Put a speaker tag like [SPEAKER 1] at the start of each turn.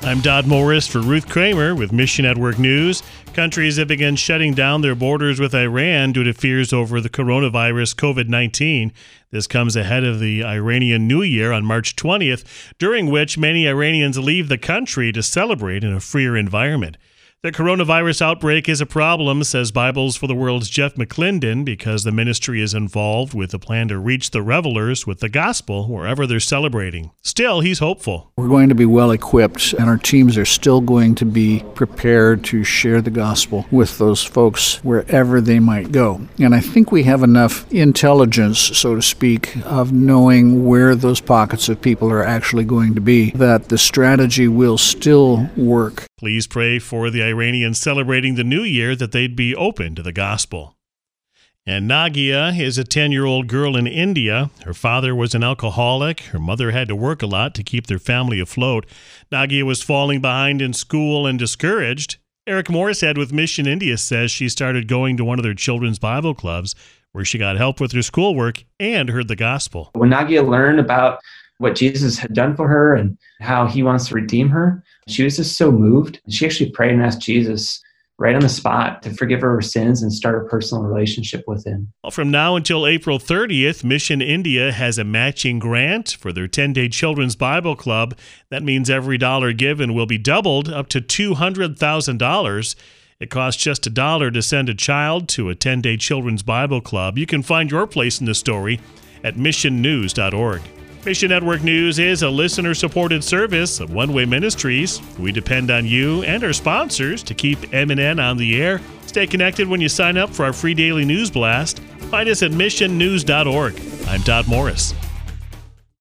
[SPEAKER 1] I'm Dodd Morris for Ruth Kramer with Mission Network News. Countries have begun shutting down their borders with Iran due to fears over the coronavirus COVID-19. This comes ahead of the Iranian New Year on March 20th, during which many Iranians leave the country to celebrate in a freer environment. The coronavirus outbreak is a problem, says Bibles for the World's Jeff McClendon, because the ministry is involved with a plan to reach the revelers with the gospel wherever they're celebrating. Still, he's hopeful.
[SPEAKER 2] We're going to be well equipped, and our teams are still going to be prepared to share the gospel with those folks wherever they might go. And I think we have enough intelligence, so to speak, of knowing where those pockets of people are actually going to be, that the strategy will still work.
[SPEAKER 1] Please pray for the Iranians celebrating the New Year that they'd be open to the gospel. And Nagia is a 10-year-old girl in India. Her father was an alcoholic. Her mother had to work a lot to keep their family afloat. Nagia was falling behind in school and discouraged. Eric Morrishead with Mission India says she started going to one of their children's Bible clubs where she got help with her schoolwork and heard the gospel.
[SPEAKER 3] When Nagia learned about what Jesus had done for her and how he wants to redeem her, she was just so moved. She actually prayed and asked Jesus right on the spot to forgive her sins and start a personal relationship with him.
[SPEAKER 1] From now until April 30th, Mission India has a matching grant for their 10-day Children's Bible Club. That means every dollar given will be doubled up to $200,000. It costs just $1 to send a child to a 10-day Children's Bible Club. You can find your place in the story at missionnews.org. Mission Network News is a listener-supported service of One Way Ministries. We depend on you and our sponsors to keep MNN on the air. Stay connected when you sign up for our free daily news blast. Find us at missionnews.org. I'm Dodd Morris.